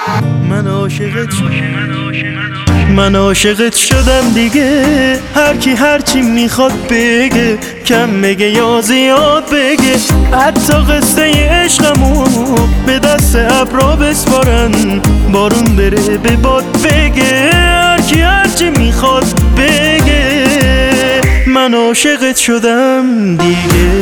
من عاشقت شدم دیگه. هر کی هر چی میخواد بگه، کم بگه یا زیاد بگه. حتی قصه عشقمو به دست ابرا بسپارن، بارون بره به باد بگه. هر کی هر چی میخواد بگه، من عاشقت شدم دیگه.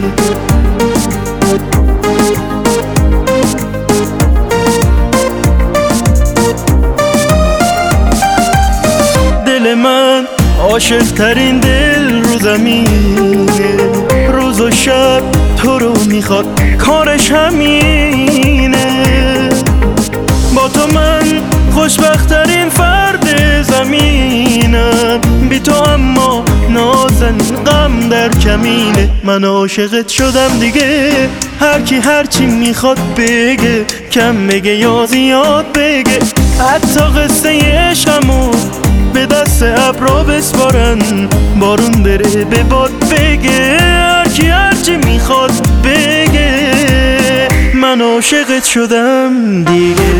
دل من عاشق ترین دل رو زمینه، روز و شب تو رو میخواد، کارش همینه. با تو من خوشبخت ترین فرد زمینم، بی تو اما نازن غم در کمینه. من عاشقت شدم دیگه. هر کی هر چی میخواد بگه، کم بگه یا زیاد بگه. حتی قصه عشقمو به دست ابرا بسپارن، بارون بره به باد بگه. هر کی هر چی میخواد بگه، من عاشقت شدم دیگه.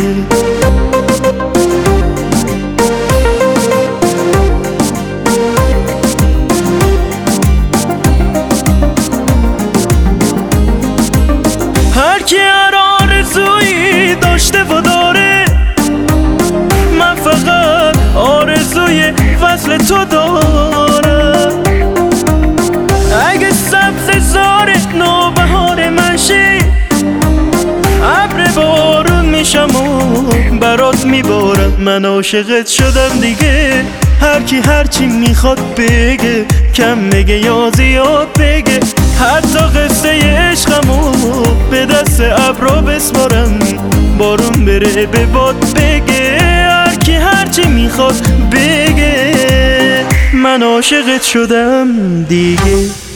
هر کی هر آرزویی داشته و داره، من فقط آرزوی وصل تو دارم. اگه سبز زار نوبهار منشی، ابر بارون میشم و برات میبارم. من عاشقت شدم دیگه. هر کی هر چی میخواد بگه، کم بگه یا زیاد بگه. حتی قصه عشقمو به دست ابرا بسپارم، بارون بره به باد بگه. هر کی هر چی میخواد بگه، من عاشقت شدم دیگه.